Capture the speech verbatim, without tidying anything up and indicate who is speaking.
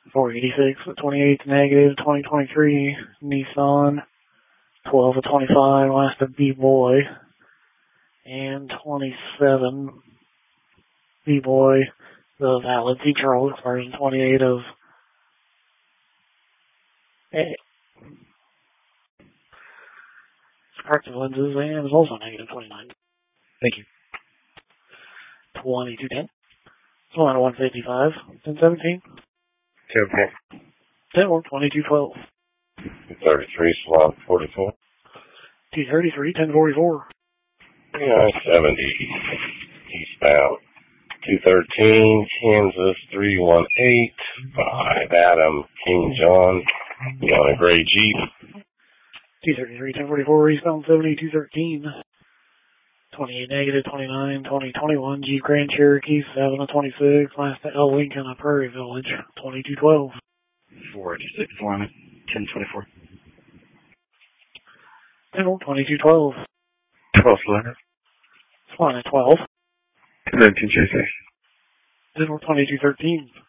Speaker 1: four eighty-six at twenty-eight negative, twenty twenty-three Nissan, twelve of twenty-five, last of B-Boy, and twenty-seven B-Boy, the valid feature roll, version twenty-eight of A. Corrective lenses, and is also negative twenty-nine.
Speaker 2: Thank you.
Speaker 1: twenty-two ten. Solana one fifty-five, ten seventeen.
Speaker 3: ten four.
Speaker 1: ten four, twenty-two twelve.
Speaker 3: two thirty-three, Solana forty-four.
Speaker 1: two thirty-three, ten forty-four.
Speaker 3: I seventy, eastbound. two thirteen, Kansas three one eight, five Adam, King John, on a gray Jeep.
Speaker 1: two thirty-three, ten forty-four, eastbound seventy, two thirteen. twenty-eight negative, twenty-nine, twenty twenty-one, Jeep Grand Cherokee, seven of twenty-six, last to L Lincoln, a Prairie Village, twenty-two twelve.
Speaker 2: four eighty-six, Solana, ten twenty-four.
Speaker 1: ten twenty-two twelve.
Speaker 2: twelve, Solana.
Speaker 1: Solana twelve.
Speaker 2: nineteen J six.
Speaker 1: ten twenty-two thirteen.